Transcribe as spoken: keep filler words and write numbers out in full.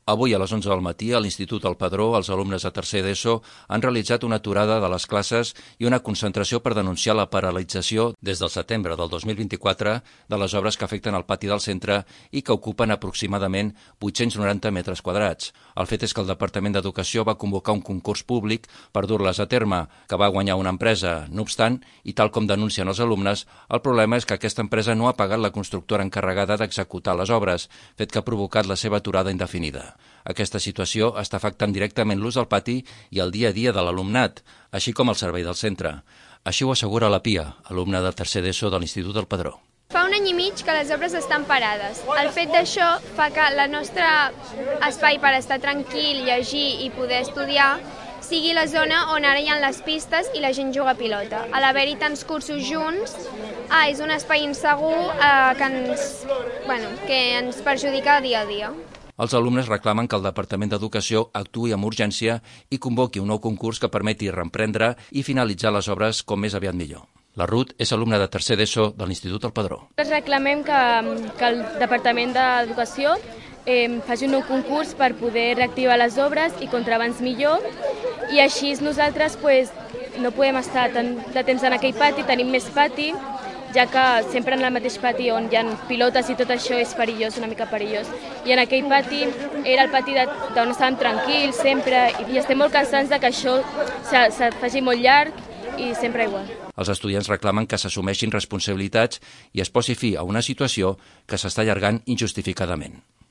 Avui a les onze del matí a l'Institut El Padró els alumnes de tercer d'ESO han realitzat una aturada de les classes i una concentració per denunciar la paralització des del setembre del dos mil vint-i-quatre de les obres que afecten el pati del centre i que ocupen aproximadament vuit-cents noranta metres quadrats. El fet és que el Departament d'Educació va convocar un concurs públic per dur-les a terme, que va guanyar una empresa. No obstant, i tal com denuncien els alumnes, el problema és que aquesta empresa no ha pagat la constructora encarregada d'executar les obres, fet que ha provocat la seva aturada indefinida. Aquesta situació està afectant directament l'ús del pati i el dia a dia de l'alumnat, així com el servei del centre. Així ho assegura la Pia, alumna de tercer d'ESO de l'Institut El Padró. Fa un any i mig que les obres estan parades. El fet d'això fa que el nostre espai per estar tranquil, llegir i poder estudiar sigui la zona on ara hi ha les pistes i la gent juga a pilota. A l'haver-hi tants cursos junts, ah, és un espai insegur eh, que, ens, bueno, que ens perjudica dia a dia. Els alumnes reclamen que el Departament d'Educació actuï amb urgència i convoqui un nou concurs que permeti reemprendre i finalitzar les obres com més aviat millor. La Ruth és alumna de tercer d'ESO de l'Institut El Padró. Reclamem que, que el Departament d'Educació eh, faci un nou concurs per poder reactivar les obres i contra abans millor, i així nosaltres pues, no podem estar tant de temps en aquell pati, tenim més pati, ja que sempre en el mateix pati on hi ha pilotes i tot això és perillós, una mica perillós. I en aquell pati era el pati d'on estàvem tranquils sempre i estem molt cansats de que això se, se faci molt llarg i sempre igual. Els estudiants reclamen que s'assumeixin responsabilitats i es posi fi a una situació que s'està allargant injustificadament.